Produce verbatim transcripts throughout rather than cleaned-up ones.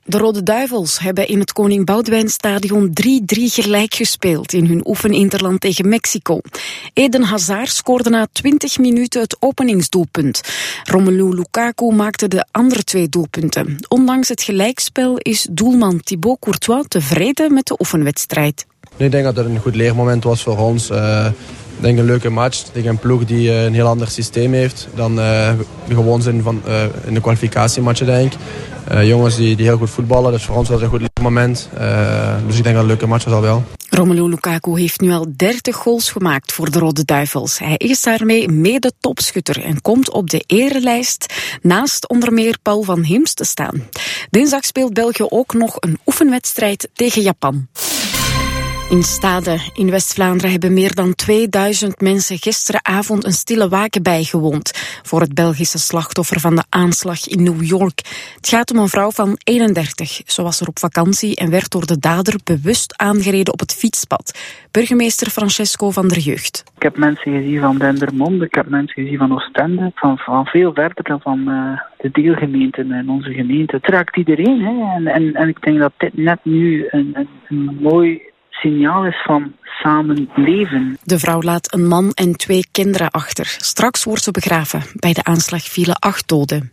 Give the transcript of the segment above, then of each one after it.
De Rode Duivels hebben in het Koning Boudewijnstadion drie drie gelijk gespeeld in hun oefeninterland tegen Mexico. Eden Hazard scoorde na twintig minuten het openingsdoelpunt. Romelu Lukaku maakte de andere twee doelpunten. Ondanks het gelijkspel is doelman Thibaut Courtois tevreden met de oefenwedstrijd. Ik denk dat het een goed leermoment was voor ons. Uh, ik denk een leuke match tegen een ploeg die uh, een heel ander systeem heeft dan uh, gewoon zijn van, uh, in de kwalificatiematchen, denk ik. Uh, jongens die, die heel goed voetballen, dus voor ons was het een goed leermoment. Uh, dus ik denk dat het een leuke match was al wel. Romelu Lukaku heeft nu al dertig goals gemaakt voor de Rode Duivels. Hij is daarmee mede topschutter en komt op de erelijst naast onder meer Paul van Hims te staan. Dinsdag speelt België ook nog een oefenwedstrijd tegen Japan. In Stade in West-Vlaanderen hebben meer dan tweeduizend mensen gisteravond een stille waken bijgewoond voor het Belgische slachtoffer van de aanslag in New York. Het gaat om een vrouw van eenendertig. Ze was er op vakantie en werd door de dader bewust aangereden op het fietspad. Burgemeester Francesco van der Jeugd. Ik heb mensen gezien van Dendermonde, ik heb mensen gezien van Oostende, van, van veel verder dan van uh, de deelgemeenten in onze gemeente. Het raakt iedereen, hè? En, en, en ik denk dat dit net nu een, een, een mooi signaal is van samenleven. De vrouw laat een man en twee kinderen achter. Straks wordt ze begraven. Bij de aanslag vielen acht doden.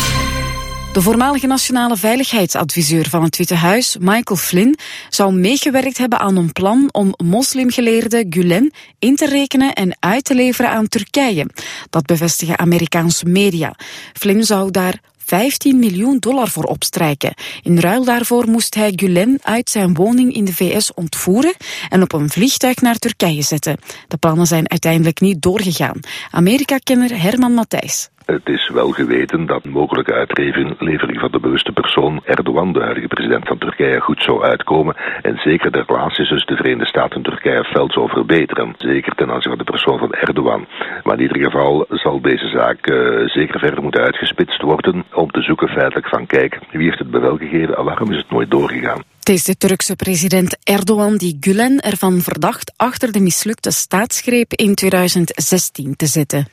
De voormalige nationale veiligheidsadviseur van het Witte Huis, Michael Flynn, zou meegewerkt hebben aan een plan om moslimgeleerde Gülen in te rekenen en uit te leveren aan Turkije. Dat bevestigen Amerikaanse media. Flynn zou daar vijftien miljoen dollar voor opstrijken. In ruil daarvoor moest hij Gülen uit zijn woning in de V S ontvoeren en op een vliegtuig naar Turkije zetten. De plannen zijn uiteindelijk niet doorgegaan. Amerika-kenner Herman Matthijs. Het is wel geweten dat een mogelijke uitlevering van de bewuste persoon Erdogan, de huidige president van Turkije, goed zou uitkomen. En zeker de relaties tussen de Verenigde Staten en Turkije fel zou verbeteren. Zeker ten aanzien van de persoon van Erdogan. Maar in ieder geval zal deze zaak uh, zeker verder moeten uitgespitst worden om te zoeken feitelijk van kijk, wie heeft het bevel gegeven en waarom is het nooit doorgegaan. Het is de Turkse president Erdogan die Gülen ervan verdacht achter de mislukte staatsgreep in tweeduizend zestien te zetten.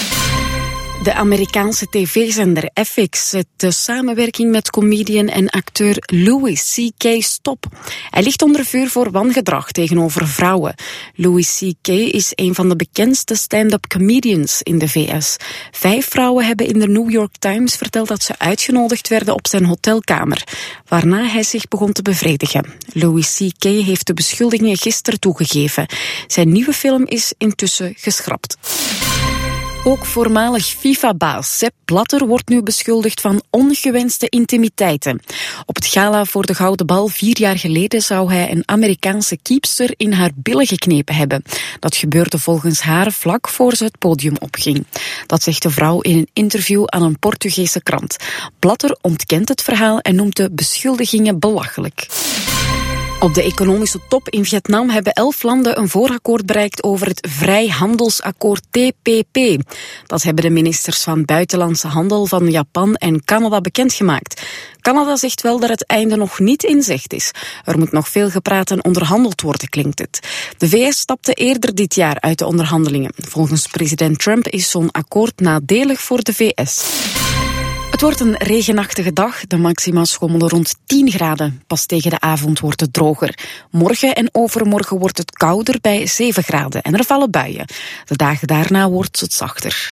De Amerikaanse tv-zender F X zet de samenwerking met comedian en acteur Louis C K stop. Hij ligt onder vuur voor wangedrag tegenover vrouwen. Louis C K is een van de bekendste stand-up comedians in de V S. Vijf vrouwen hebben in de New York Times verteld dat ze uitgenodigd werden op zijn hotelkamer, waarna hij zich begon te bevredigen. Louis C K heeft de beschuldigingen gisteren toegegeven. Zijn nieuwe film is intussen geschrapt. Ook voormalig FIFA-baas Sepp Blatter wordt nu beschuldigd van ongewenste intimiteiten. Op het gala voor de Gouden Bal vier jaar geleden zou hij een Amerikaanse keepster in haar billen geknepen hebben. Dat gebeurde volgens haar vlak voor ze het podium opging. Dat zegt de vrouw in een interview aan een Portugese krant. Blatter ontkent het verhaal en noemt de beschuldigingen belachelijk. Op de economische top in Vietnam hebben elf landen een voorakkoord bereikt over het vrijhandelsakkoord T P P. Dat hebben de ministers van Buitenlandse Handel van Japan en Canada bekendgemaakt. Canada zegt wel dat het einde nog niet in zicht is. Er moet nog veel gepraat en onderhandeld worden, klinkt het. De V S stapte eerder dit jaar uit de onderhandelingen. Volgens president Trump is zo'n akkoord nadelig voor de V S. Het wordt een regenachtige dag. De maxima schommelen rond tien graden. Pas tegen de avond wordt het droger. Morgen en overmorgen wordt het kouder bij zeven graden en er vallen buien. De dagen daarna wordt het zachter.